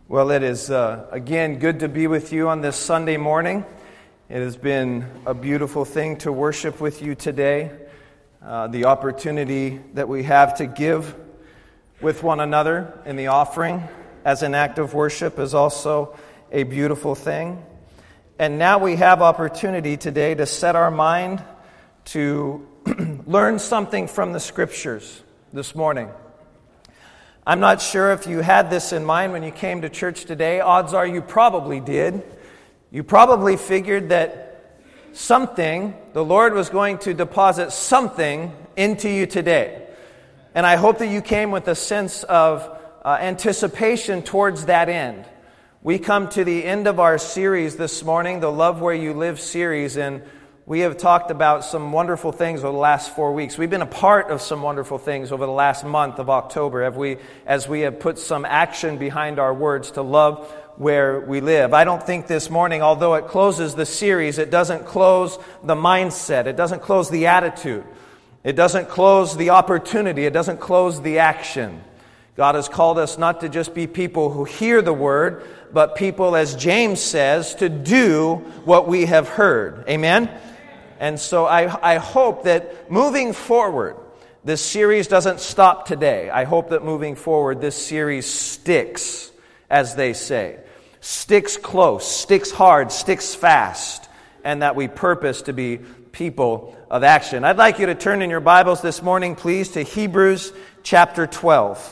Well, it is, again, good to be with you on this Sunday morning. It has been a beautiful thing to worship with you today. The opportunity that we have to give with one another in the offering as an act of worship is also a beautiful thing. And now we have opportunity today to set our mind to learn something from the Scriptures this morning. I'm not sure if you had this in mind when you came to church today. Odds are you probably did. You probably figured that the Lord was going to deposit something into you today. And I hope that you came with a sense of anticipation towards that end. We come to the end of our series this morning, the Love Where You Live series, and we have talked about some wonderful things over the last 4 weeks. We've been a part of some wonderful things over the last month of October as we have put some action behind our words to love where we live. I don't think this morning, although it closes the series, it doesn't close the mindset. It doesn't close the attitude. It doesn't close the opportunity. It doesn't close the action. God has called us not to just be people who hear the word, but people, as James says, to do what we have heard. Amen? And so I hope that moving forward, this series doesn't stop today. I hope that moving forward, this series sticks, as they say. Sticks close, sticks hard, sticks fast, and that we purpose to be people of action. I'd like you to turn in your Bibles this morning, please, to Hebrews chapter 12.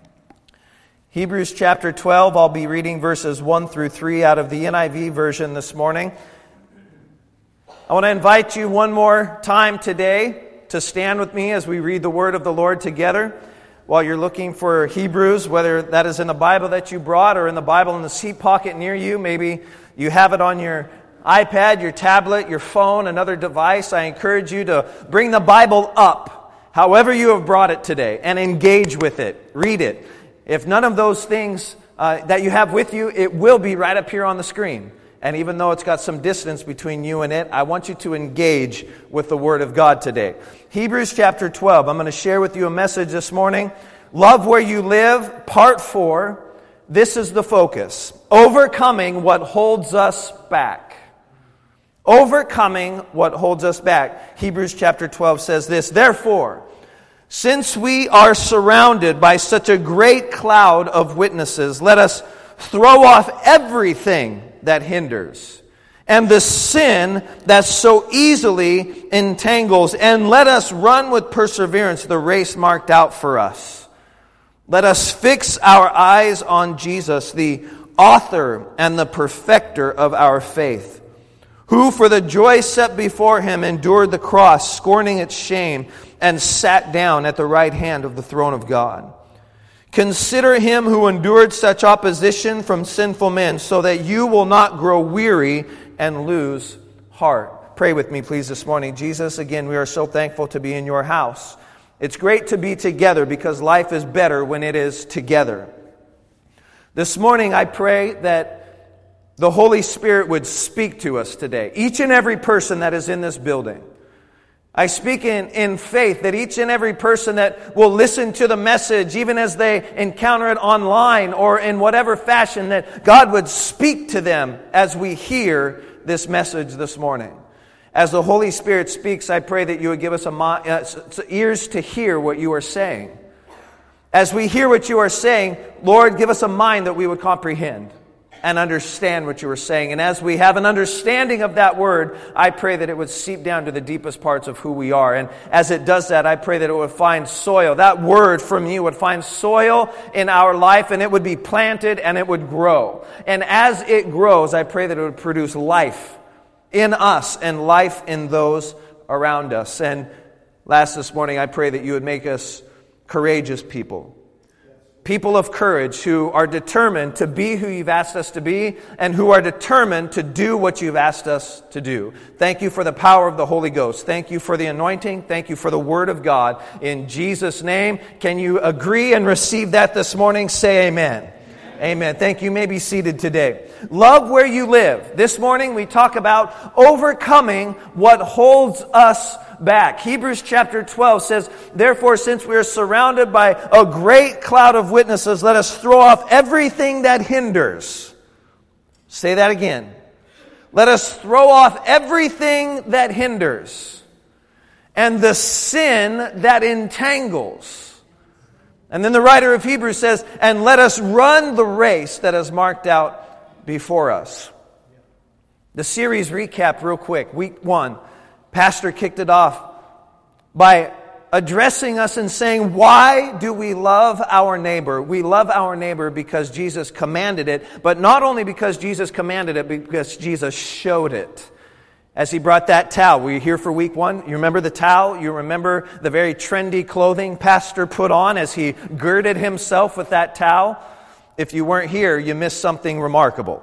Hebrews chapter 12, I'll be reading verses 1 through 3 out of the NIV version this morning. I want to invite you one more time today to stand with me as we read the word of the Lord together. While you're looking for Hebrews, whether that is in the Bible that you brought or in the Bible in the seat pocket near you, maybe you have it on your iPad, your tablet, your phone, another device, I encourage you to bring the Bible up, however you have brought it today, and engage with it. Read it. If none of those things that you have with you, it will be right up here on the screen. And even though it's got some distance between you and it, I want you to engage with the Word of God today. Hebrews chapter 12. I'm going to share with you a message this morning. Love Where You Live, part 4. This is the focus. Overcoming what holds us back. Overcoming what holds us back. Hebrews chapter 12 says this, "Therefore, since we are surrounded by such a great cloud of witnesses, let us throw off everything that hinders, and the sin that so easily entangles, and let us run with perseverance the race marked out for us. Let us fix our eyes on Jesus, the author and the perfecter of our faith, who for the joy set before him endured the cross, scorning its shame, and sat down at the right hand of the throne of God. Consider him who endured such opposition from sinful men, so that you will not grow weary and lose heart." Pray with me, please, this morning. Jesus, again, we are so thankful to be in your house. It's great to be together because life is better when it is together. This morning, I pray that the Holy Spirit would speak to us today. Each and every person that is in this building. I speak in faith that each and every person that will listen to the message, even as they encounter it online or in whatever fashion, that God would speak to them as we hear this message this morning. As the Holy Spirit speaks, I pray that you would give us ears to hear what you are saying. As we hear what you are saying, Lord, give us a mind that we would comprehend and understand what you are saying. And as we have an understanding of that word, I pray that it would seep down to the deepest parts of who we are. And as it does that, I pray that it would find soil. That word from you would find soil in our life, and it would be planted and it would grow. And as it grows, I pray that it would produce life in us and life in those around us. And last this morning, I pray that you would make us courageous people. People of courage who are determined to be who you've asked us to be and who are determined to do what you've asked us to do. Thank you for the power of the Holy Ghost. Thank you for the anointing. Thank you for the Word of God. In Jesus' name, can you agree and receive that this morning? Say amen. Amen. Thank you. You may be seated today. Love where you live. This morning we talk about overcoming what holds us back. Hebrews chapter 12 says, "Therefore, since we are surrounded by a great cloud of witnesses, let us throw off everything that hinders." Say that again. Let us throw off everything that hinders and the sin that entangles. And then the writer of Hebrews says, "And let us run the race that is marked out before us." The series recap real quick. Week 1, Pastor kicked it off by addressing us and saying, why do we love our neighbor? We love our neighbor because Jesus commanded it, but not only because Jesus commanded it, because Jesus showed it. As he brought that towel. Were you here for week 1? You remember the towel? You remember the very trendy clothing Pastor put on as he girded himself with that towel? If you weren't here, you missed something remarkable.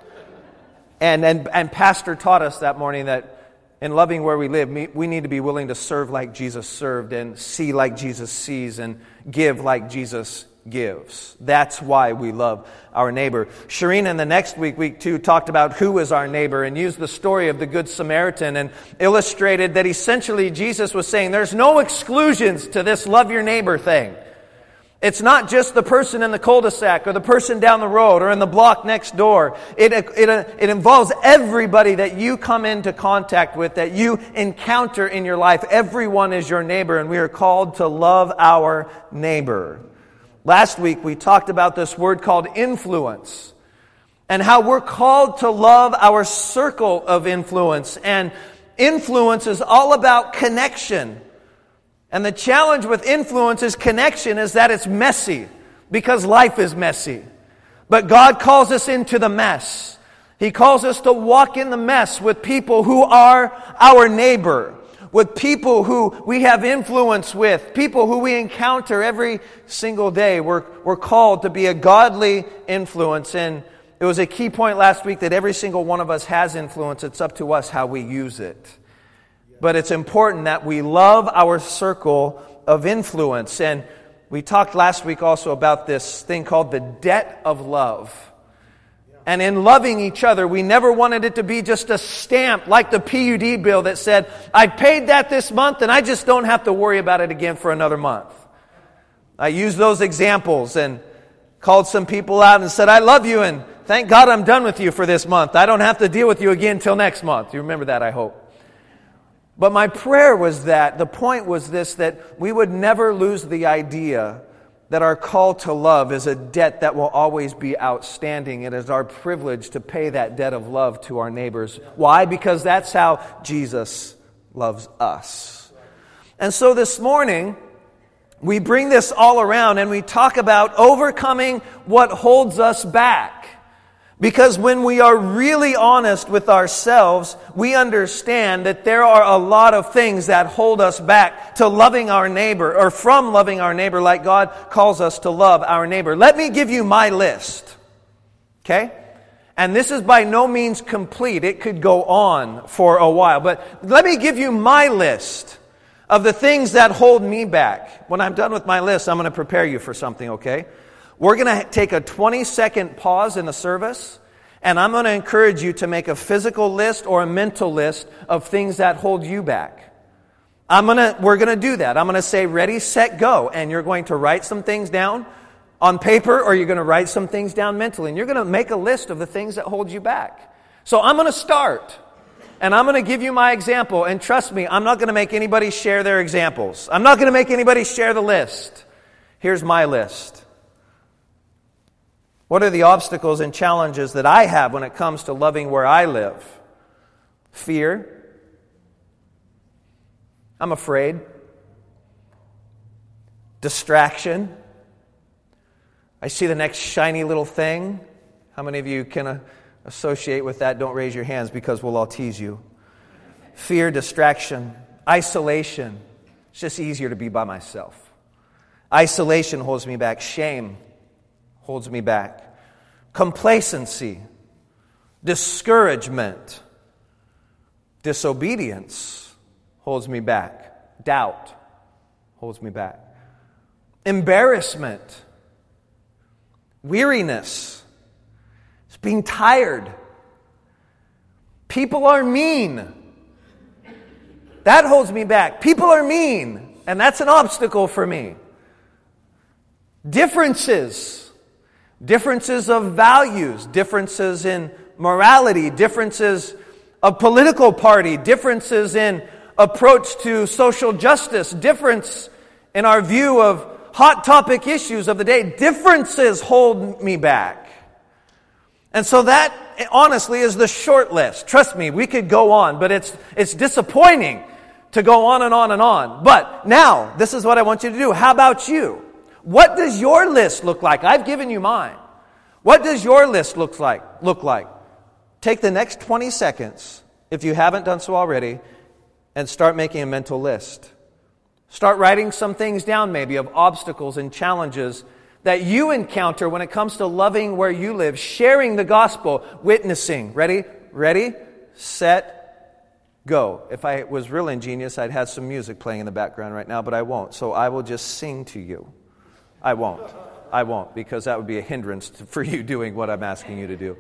And Pastor taught us that morning that in loving where we live, we need to be willing to serve like Jesus served and see like Jesus sees and give like Jesus gives. That's why we love our neighbor. Shireen in the next week 2, talked about who is our neighbor and used the story of the Good Samaritan and illustrated that essentially Jesus was saying there's no exclusions to this love your neighbor thing. It's not just the person in the cul-de-sac or the person down the road or in the block next door. It involves everybody that you come into contact with, that you encounter in your life. Everyone is your neighbor, and we are called to love our neighbor. Last week, we talked about this word called influence and how we're called to love our circle of influence. And influence is all about connection. And the challenge with influence is connection is that it's messy because life is messy. But God calls us into the mess. He calls us to walk in the mess with people who are our neighbor, with people who we have influence with, people who we encounter every single day. We're called to be a godly influence. And it was a key point last week that every single one of us has influence. It's up to us how we use it. But it's important that we love our circle of influence. And we talked last week also about this thing called the debt of love. And in loving each other, we never wanted it to be just a stamp like the PUD bill that said, I paid that this month and I just don't have to worry about it again for another month. I used those examples and called some people out and said, I love you and thank God I'm done with you for this month. I don't have to deal with you again till next month. You remember that, I hope. But my prayer was that, the point was this, that we would never lose the idea that our call to love is a debt that will always be outstanding. It is our privilege to pay that debt of love to our neighbors. Why? Because that's how Jesus loves us. And so this morning, we bring this all around and we talk about overcoming what holds us back. Because when we are really honest with ourselves, we understand that there are a lot of things that hold us back to loving our neighbor, or from loving our neighbor like God calls us to love our neighbor. Let me give you my list. Okay? And this is by no means complete. It could go on for a while. But let me give you my list of the things that hold me back. When I'm done with my list, I'm going to prepare you for something, okay? We're going to take a 20-second pause in the service, and I'm going to encourage you to make a physical list or a mental list of things that hold you back. We're going to do that. I'm going to say, ready, set, go, and you're going to write some things down on paper, or you're going to write some things down mentally, and you're going to make a list of the things that hold you back. So I'm going to start, and I'm going to give you my example, and trust me, I'm not going to make anybody share their examples. I'm not going to make anybody share the list. Here's my list. What are the obstacles and challenges that I have when it comes to loving where I live? Fear. I'm afraid. Distraction. I see the next shiny little thing. How many of you can associate with that? Don't raise your hands because we'll all tease you. Fear, distraction, isolation. It's just easier to be by myself. Isolation holds me back. Shame holds me back. Complacency, discouragement, disobedience holds me back. Doubt holds me back. Embarrassment, weariness. It's being tired. People are mean. That holds me back. People are mean, and that's an obstacle for me. Differences of values, differences in morality, differences of political party, differences in approach to social justice, difference in our view of hot topic issues of the day. Differences hold me back. And so that, honestly, is the short list. Trust me, we could go on, but it's disappointing to go on and on and on. But now, this is what I want you to do. How about you? What does your list look like? I've given you mine. What does your list look like? Take the next 20 seconds, if you haven't done so already, and start making a mental list. Start writing some things down maybe of obstacles and challenges that you encounter when it comes to loving where you live, sharing the gospel, witnessing. Ready, set, go. If I was real ingenious, I'd have some music playing in the background right now, but I won't. So I will just sing to you. I won't, because that would be a hindrance for you doing what I'm asking you to do.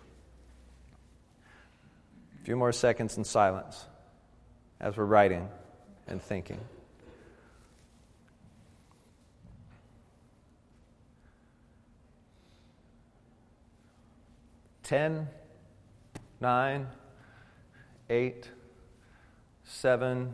A few more seconds in silence as we're writing and thinking. 10, 9, 8, 7,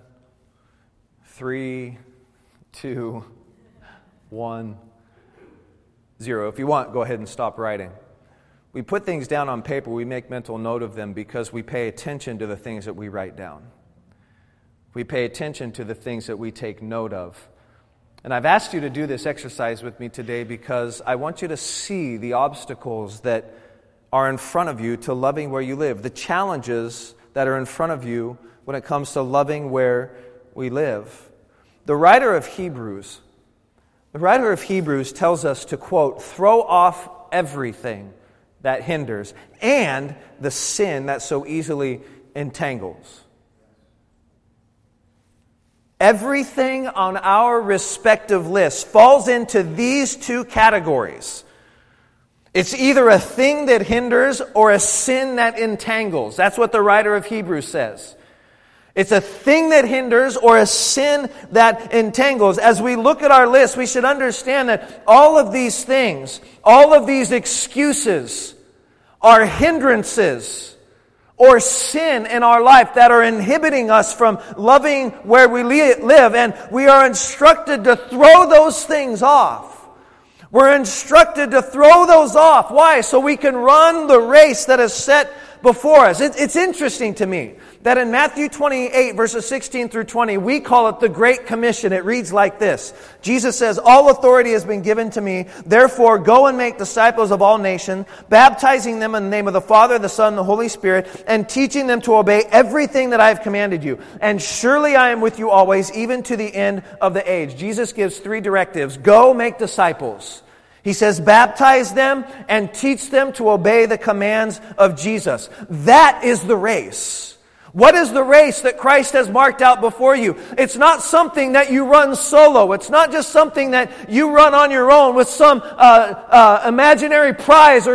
3, 2, 1, 0. If you want, go ahead and stop writing. We put things down on paper, we make mental note of them because we pay attention to the things that we write down. We pay attention to the things that we take note of. And I've asked you to do this exercise with me today because I want you to see the obstacles that are in front of you to loving where you live, the challenges that are in front of you when it comes to loving where we live. The writer of Hebrews tells us to, quote, throw off everything that hinders and the sin that so easily entangles. Everything on our respective lists falls into these two categories. It's either a thing that hinders or a sin that entangles. That's what the writer of Hebrews says. It's a thing that hinders or a sin that entangles. As we look at our list, we should understand that all of these things, all of these excuses are hindrances or sin in our life that are inhibiting us from loving where we live. And we are instructed to throw those things off. We're instructed to throw those off. Why? So we can run the race that is set before us. It's interesting to me that in Matthew 28, verses 16 through 20, we call it the Great Commission. It reads like this. Jesus says, all authority has been given to me. Therefore, go and make disciples of all nations, baptizing them in the name of the Father, the Son, and the Holy Spirit, and teaching them to obey everything that I have commanded you. And surely I am with you always, even to the end of the age. Jesus gives 3 directives. Go make disciples. He says, baptize them and teach them to obey the commands of Jesus. That is the race. What is the race that Christ has marked out before you? It's not something that you run solo. It's not just something that you run on your own with some imaginary prize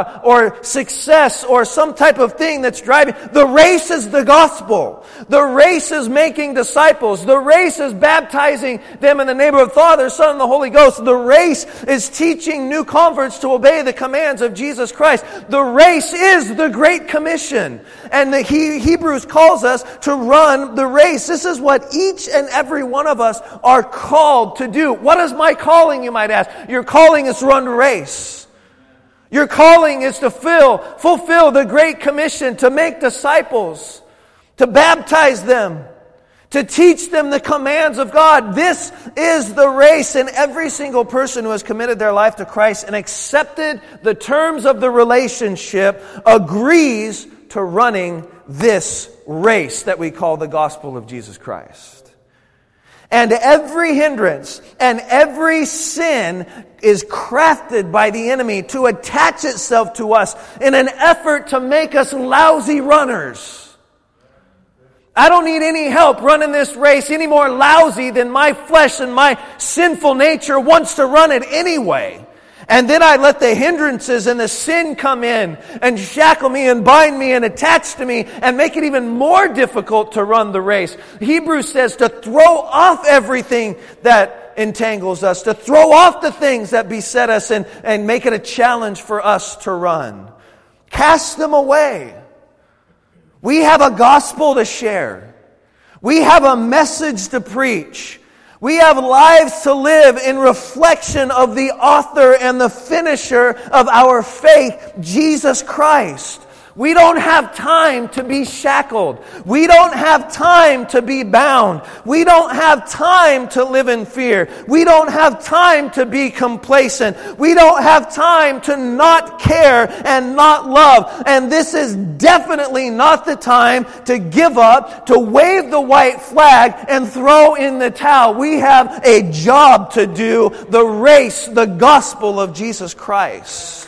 or success or some type of thing that's driving. The race is the gospel. The race is making disciples. The race is baptizing them in the name of the Father, Son, and the Holy Ghost. The race is teaching new converts to obey the commands of Jesus Christ. The race is the Great Commission. And the Hebrews calls us to run the race. This is what each and every one of us are called to do. What is my calling, you might ask? Your calling is to run the race. Your calling is to fulfill the Great Commission, to make disciples, to baptize them, to teach them the commands of God. This is the race, and every single person who has committed their life to Christ and accepted the terms of the relationship agrees to running this race that we call the gospel of Jesus Christ. And every hindrance and every sin is crafted by the enemy to attach itself to us in an effort to make us lousy runners. I don't need any help running this race any more lousy than my flesh and my sinful nature wants to run it anyway. And then I let the hindrances and the sin come in and shackle me and bind me and attach to me and make it even more difficult to run the race. Hebrews says to throw off everything that entangles us, to throw off the things that beset us and make it a challenge for us to run. Cast them away. We have a gospel to share. We have a message to preach. We have lives to live in reflection of the author and the finisher of our faith, Jesus Christ. We don't have time to be shackled. We don't have time to be bound. We don't have time to live in fear. We don't have time to be complacent. We don't have time to not care and not love. And this is definitely not the time to give up, to wave the white flag and throw in the towel. We have a job to do, the race, the gospel of Jesus Christ.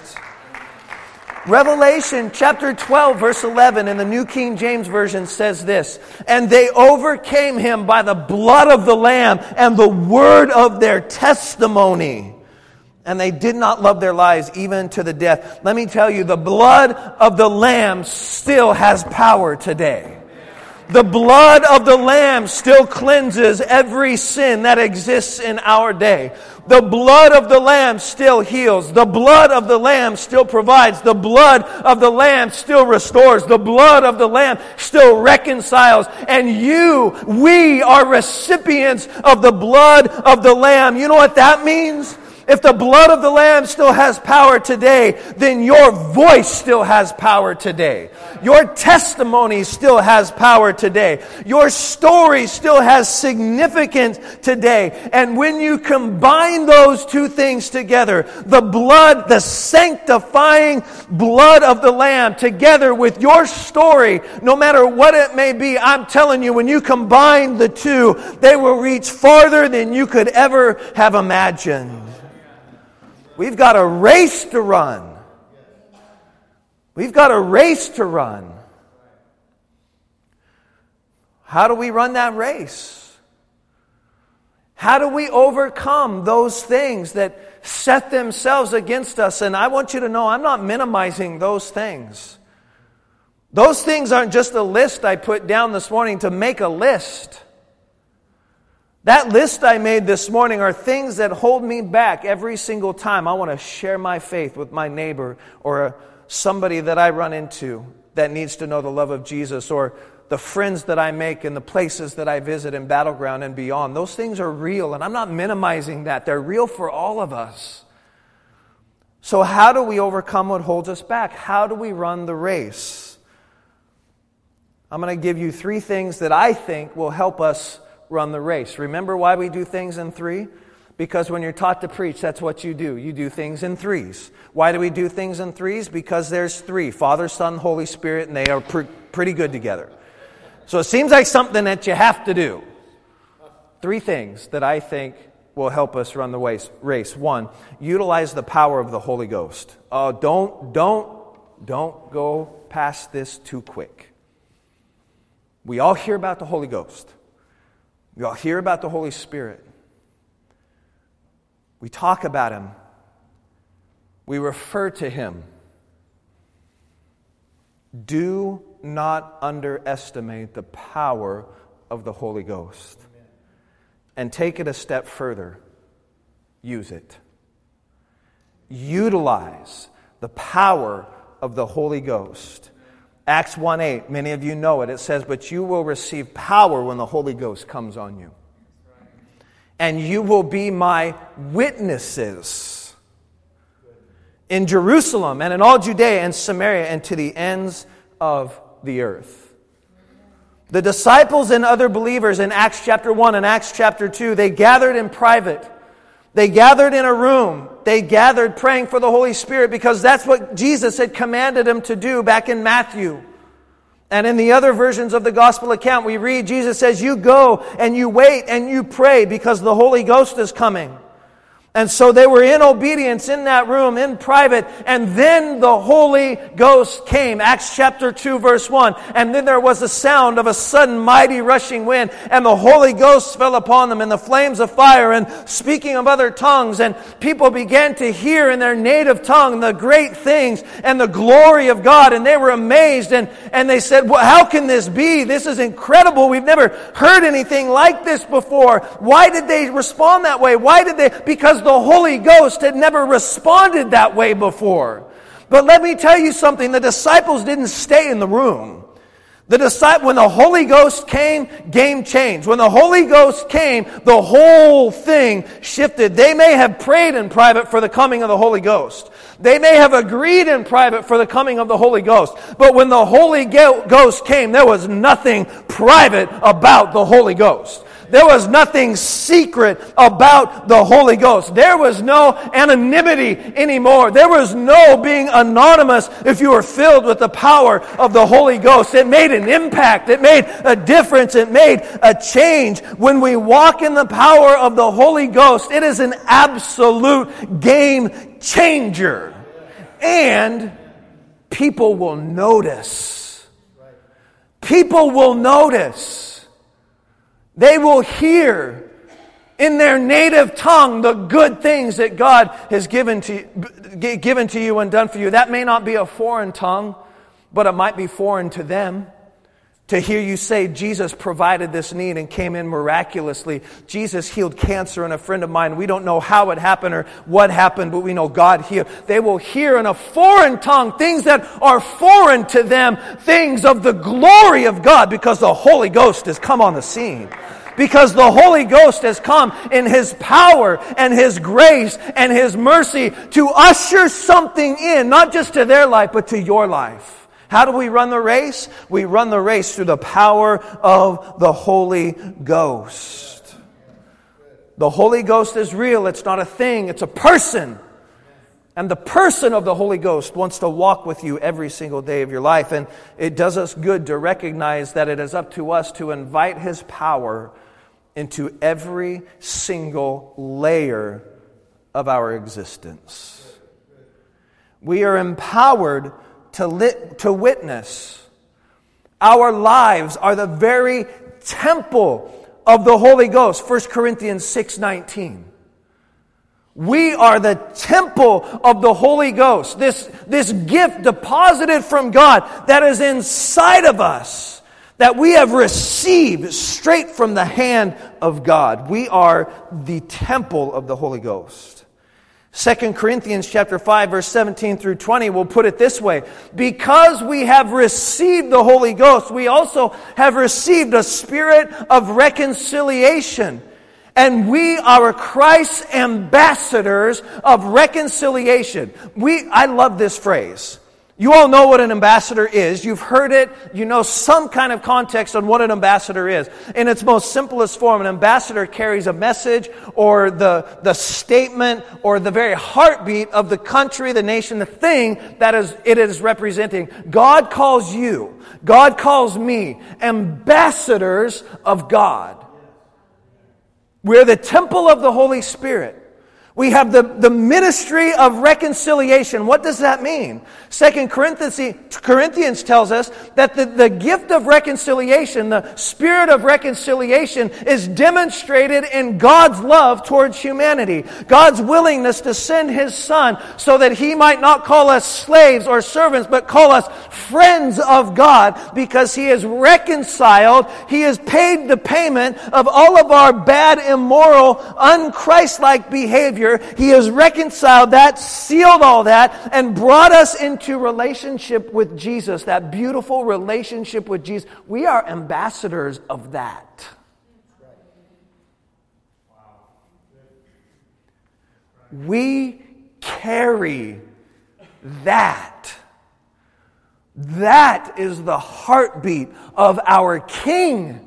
Revelation chapter 12 verse 11 in the New King James Version says this, "And they overcame him by the blood of the Lamb and the word of their testimony. And they did not love their lives even to the death." Let me tell you, the blood of the Lamb still has power today. The blood of the Lamb still cleanses every sin that exists in our day. The blood of the Lamb still heals. The blood of the Lamb still provides. The blood of the Lamb still restores. The blood of the Lamb still reconciles. And we are recipients of the blood of the Lamb. You know what that means? If the blood of the Lamb still has power today, then your voice still has power today. Your testimony still has power today. Your story still has significance today. And when you combine those two things together, the blood, the sanctifying blood of the Lamb, together with your story, no matter what it may be, I'm telling you, when you combine the two, they will reach farther than you could ever have imagined. We've got a race to run. We've got a race to run. How do we run that race? How do we overcome those things that set themselves against us? And I want you to know, I'm not minimizing those things. Those things aren't just a list I put down this morning to make a list. That list I made this morning are things that hold me back every single time I want to share my faith with my neighbor or somebody that I run into that needs to know the love of Jesus, or the friends that I make and the places that I visit in Battleground and beyond. Those things are real, and I'm not minimizing that. They're real for all of us. So how do we overcome what holds us back? How do we run the race? I'm going to give you 3 things that I think will help us run the race. Remember why we do things in 3? Because when you're taught to preach, that's what you do. You do things in 3s. Why do we do things in 3s? Because there's 3. Father, Son, Holy Spirit, and they are pretty good together. So it seems like something that you have to do. 3 things that I think will help us run the race. 1, utilize the power of the Holy Ghost. Don't go past this too quick. We all hear about the Holy Ghost. We all hear about the Holy Spirit. We talk about Him. We refer to Him. Do not underestimate the power of the Holy Ghost. And take it a step further. Use it. Utilize the power of the Holy Ghost. Acts 1:8, many of you know it. It says, "But you will receive power when the Holy Ghost comes on you. And you will be my witnesses in Jerusalem and in all Judea and Samaria and to the ends of the earth." The disciples and other believers in Acts chapter 1 and Acts chapter 2, they gathered in private. They gathered in a room. They gathered praying for the Holy Spirit because that's what Jesus had commanded them to do back in Matthew. And in the other versions of the gospel account, we read Jesus says, "You go and you wait and you pray because the Holy Ghost is coming." And so they were in obedience in that room, in private, and then the Holy Ghost came. Acts chapter 2, verse 1. And then there was a sound of a sudden mighty rushing wind, and the Holy Ghost fell upon them in the flames of fire, and speaking of other tongues, and people began to hear in their native tongue the great things and the glory of God, and they were amazed, and they said, well, how can this be? This is incredible. We've never heard anything like this before. Why did they respond that way? Why did they? Because the Holy Ghost had never responded that way before. But let me tell you something. The disciples didn't stay in the room. When the Holy Ghost came, game changed. When the Holy Ghost came, the whole thing shifted. They may have prayed in private for the coming of the Holy Ghost. They may have agreed in private for the coming of the Holy Ghost. But when the Holy Ghost came, there was nothing private about the Holy Ghost. There was nothing secret about the Holy Ghost. There was no anonymity anymore. There was no being anonymous if you were filled with the power of the Holy Ghost. It made an impact. It made a difference. It made a change. When we walk in the power of the Holy Ghost, it is an absolute game changer. And people will notice. People will notice. They will hear in their native tongue the good things that God has given to you and done for you. That may not be a foreign tongue, but it might be foreign to them. To hear you say, Jesus provided this need and came in miraculously. Jesus healed cancer in a friend of mine. We don't know how it happened or what happened, but we know God healed. They will hear in a foreign tongue things that are foreign to them, things of the glory of God, because the Holy Ghost has come on the scene. Because the Holy Ghost has come in His power and His grace and His mercy to usher something in, not just to their life, but to your life. How do we run the race? We run the race through the power of the Holy Ghost. The Holy Ghost is real. It's not a thing. It's a person. And the person of the Holy Ghost wants to walk with you every single day of your life. And it does us good to recognize that it is up to us to invite His power into every single layer of our existence. We are empowered to witness. Our lives are the very temple of the Holy Ghost. 1 Corinthians 6:19. We are the temple of the Holy Ghost. This gift deposited from God that is inside of us, that we have received straight from the hand of God. We are the temple of the Holy Ghost. 2 Corinthians chapter 5, verse 17 through 20 will put it this way. Because we have received the Holy Ghost, we also have received a spirit of reconciliation. And we are Christ's ambassadors of reconciliation. I love this phrase. You all know what an ambassador is. You've heard it. You know some kind of context on what an ambassador is. In its most simplest form, an ambassador carries a message or the statement or the very heartbeat of the country, the nation, the thing that it is representing. God calls you, God calls me, ambassadors of God. We're the temple of the Holy Spirit. We have the ministry of reconciliation. What does that mean? 2 Corinthians tells us that the gift of reconciliation, the spirit of reconciliation, is demonstrated in God's love towards humanity. God's willingness to send His Son so that He might not call us slaves or servants, but call us friends of God, because He is reconciled. He has paid the payment of all of our bad, immoral, unchristlike behavior. He has reconciled that, sealed all that, and brought us into relationship with Jesus, that beautiful relationship with Jesus. We are ambassadors of that. We carry that. That is the heartbeat of our King.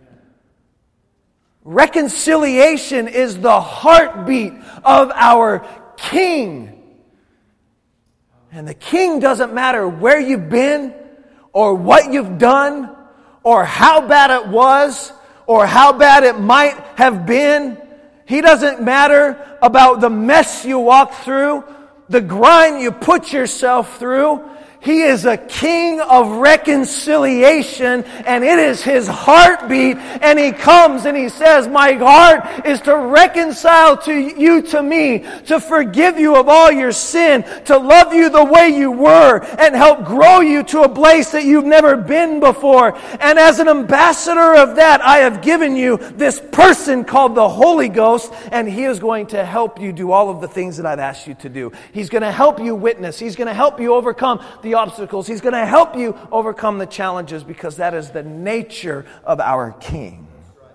Reconciliation is the heartbeat of our King. And the King doesn't matter where you've been or what you've done or how bad it was or how bad it might have been. He doesn't matter about the mess you walk through, the grind you put yourself through. He is a king of reconciliation, and it is His heartbeat. And He comes and He says, my heart is to reconcile you to me, to forgive you of all your sin, to love you the way you were, and help grow you to a place that you've never been before. And as an ambassador of that, I have given you this person called the Holy Ghost, and He is going to help you do all of the things that I've asked you to do. He's going to help you witness. He's going to help you overcome the obstacles. He's going to help you overcome the challenges, because that is the nature of our King.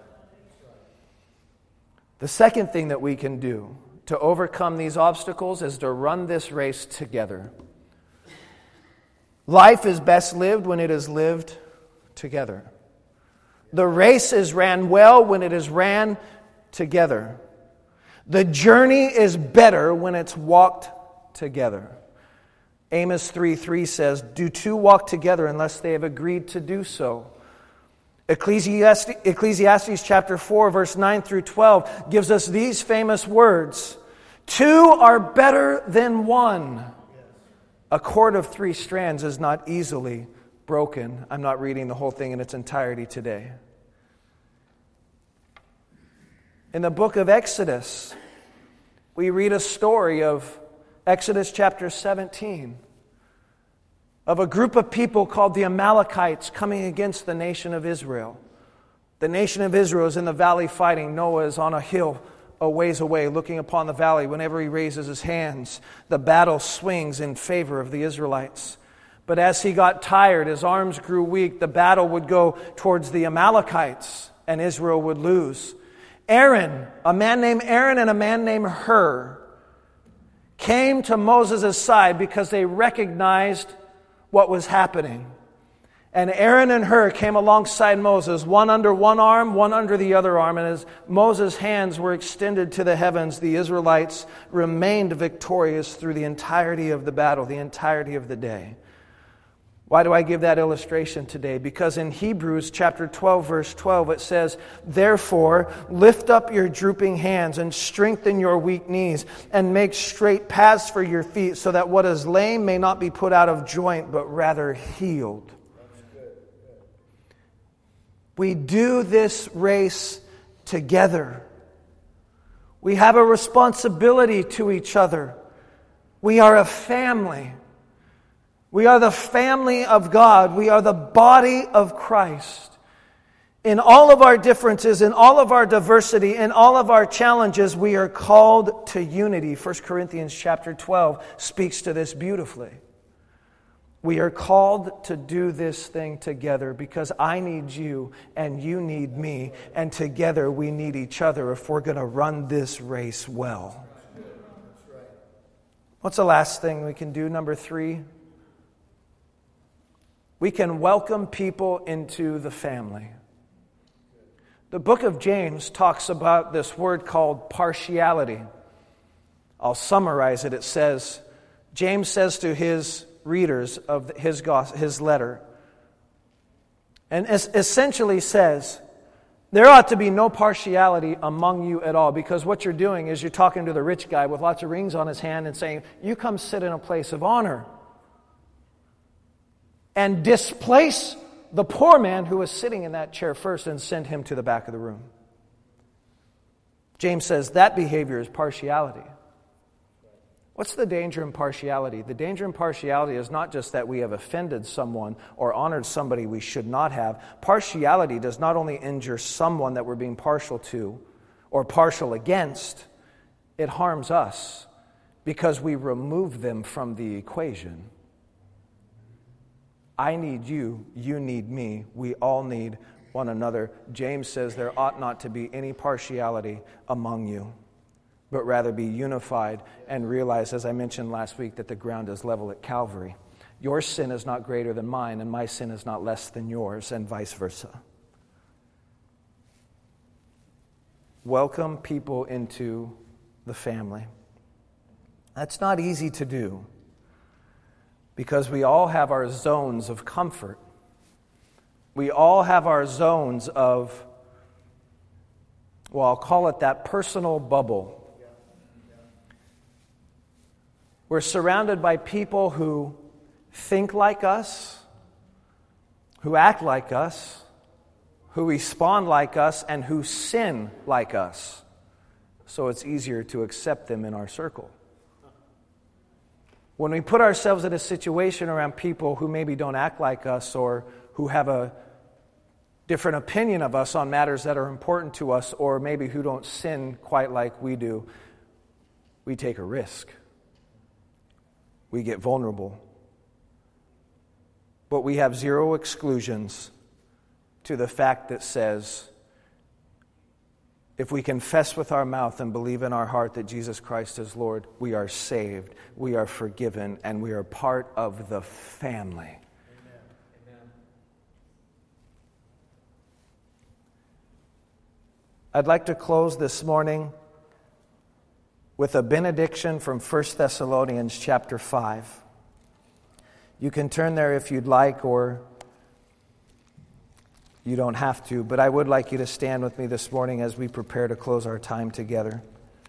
The second thing that we can do to overcome these obstacles is to run this race together. Life is best lived when it is lived together. The race is ran well when it is ran together. The journey is better when it's walked together. Amos 3:3 says, do two walk together unless they have agreed to do so? Ecclesiastes chapter 4, verse 9 through 12 gives us these famous words. Two are better than one. A cord of three strands is not easily broken. I'm not reading the whole thing in its entirety today. In the book of Exodus, we read a story of Exodus chapter 17, of a group of people called the Amalekites coming against the nation of Israel. The nation of Israel is in the valley fighting. Noah is on a hill a ways away looking upon the valley. Whenever he raises his hands, the battle swings in favor of the Israelites. But as he got tired, his arms grew weak, the battle would go towards the Amalekites, and Israel would lose. Aaron, a man named Aaron and a man named Hur, came to Moses' side because they recognized what was happening. And Aaron and Hur came alongside Moses, one under one arm, one under the other arm. And as Moses' hands were extended to the heavens, the Israelites remained victorious through the entirety of the battle, the entirety of the day. Why do I give that illustration today? Because in Hebrews chapter 12, verse 12, it says, therefore, lift up your drooping hands and strengthen your weak knees and make straight paths for your feet, so that what is lame may not be put out of joint, but rather healed. We do this race together. We have a responsibility to each other. We are a family. We are the family of God. We are the body of Christ. In all of our differences, in all of our diversity, in all of our challenges, we are called to unity. 1 Corinthians chapter 12 speaks to this beautifully. We are called to do this thing together because I need you and you need me, and together we need each other if we're going to run this race well. What's the last thing we can do? Number 3. We can welcome people into the family. The book of James talks about this word called partiality. I'll summarize it. It says, James says to his readers of his letter, and essentially says, there ought to be no partiality among you at all, because what you're doing is you're talking to the rich guy with lots of rings on his hand and saying, you come sit in a place of honor, and displace the poor man who is sitting in that chair first and send him to the back of the room. James says that behavior is partiality. What's the danger in partiality? The danger in partiality is not just that we have offended someone or honored somebody we should not have. Partiality does not only injure someone that we're being partial to or partial against, it harms us because we remove them from the equation. I need you, you need me, we all need one another. James says there ought not to be any partiality among you, but rather be unified and realize, as I mentioned last week, that the ground is level at Calvary. Your sin is not greater than mine, and my sin is not less than yours, and vice versa. Welcome people into the family. That's not easy to do, because we all have our zones of comfort. We all have our zones of well, I'll call it that personal bubble. We're surrounded by people who think like us, who act like us, who respond like us, and who sin like us. So it's easier to accept them in our circle. When we put ourselves in a situation around people who maybe don't act like us or who have a different opinion of us on matters that are important to us, or maybe who don't sin quite like we do, we take a risk. We get vulnerable. But we have zero exclusions to the fact that says, if we confess with our mouth and believe in our heart that Jesus Christ is Lord, we are saved, we are forgiven, and we are part of the family. Amen. I'd like to close this morning with a benediction from 1 Thessalonians chapter 5. You can turn there if you'd like, or you don't have to, but I would like you to stand with me this morning as we prepare to close our time together.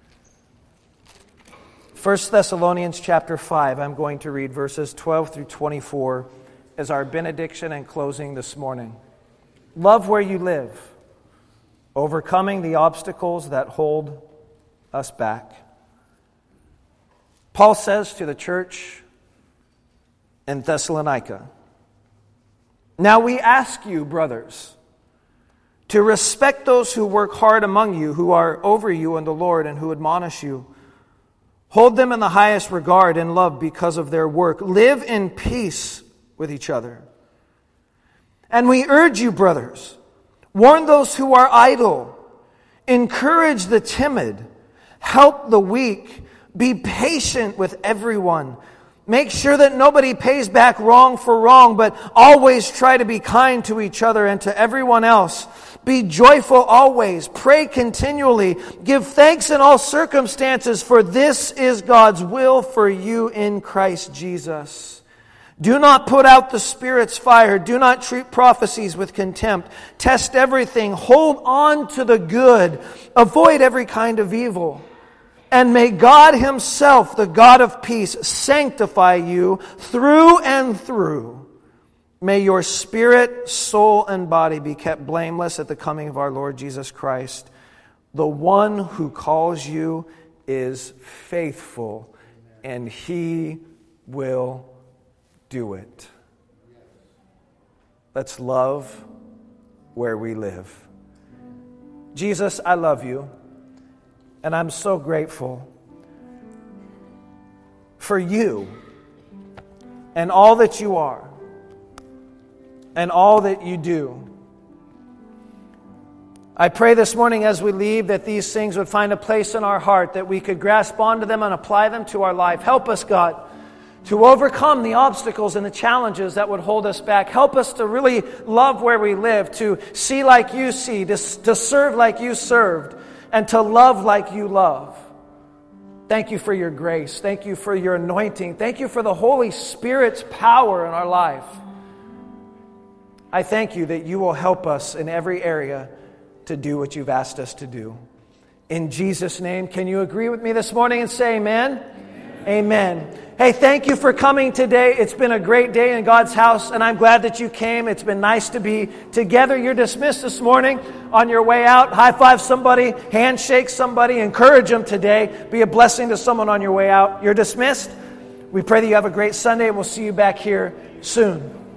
1 Thessalonians chapter 5, I'm going to read verses 12 through 24 as our benediction and closing this morning. Love where you live, overcoming the obstacles that hold us back. Paul says to the church in Thessalonica, now we ask you, brothers, to respect those who work hard among you, who are over you in the Lord and who admonish you. Hold them in the highest regard and love because of their work. Live in peace with each other. And we urge you, brothers, warn those who are idle, encourage the timid, help the weak, be patient with everyone. Make sure that nobody pays back wrong for wrong, but always try to be kind to each other and to everyone else. Be joyful always. Pray continually. Give thanks in all circumstances, for this is God's will for you in Christ Jesus. Do not put out the Spirit's fire. Do not treat prophecies with contempt. Test everything. Hold on to the good. Avoid every kind of evil. And may God Himself, the God of peace, sanctify you through and through. May your spirit, soul, and body be kept blameless at the coming of our Lord Jesus Christ. The one who calls you is faithful, and He will do it. Let's love where we live. Jesus, I love you. And I'm so grateful for you and all that you are and all that you do. I pray this morning as we leave that these things would find a place in our heart, that we could grasp onto them and apply them to our life. Help us, God, to overcome the obstacles and the challenges that would hold us back. Help us to really love where we live, to see like you see, to serve like you served, and to love like you love. Thank you for your grace. Thank you for your anointing. Thank you for the Holy Spirit's power in our life. I thank you that you will help us in every area to do what you've asked us to do. In Jesus' name, can you agree with me this morning and say amen? Amen. Hey, thank you for coming today. It's been a great day in God's house, and I'm glad that you came. It's been nice to be together. You're dismissed this morning. On your way out, high five somebody, handshake somebody, encourage them today. Be a blessing to someone on your way out. You're dismissed. We pray that you have a great Sunday, and we'll see you back here soon.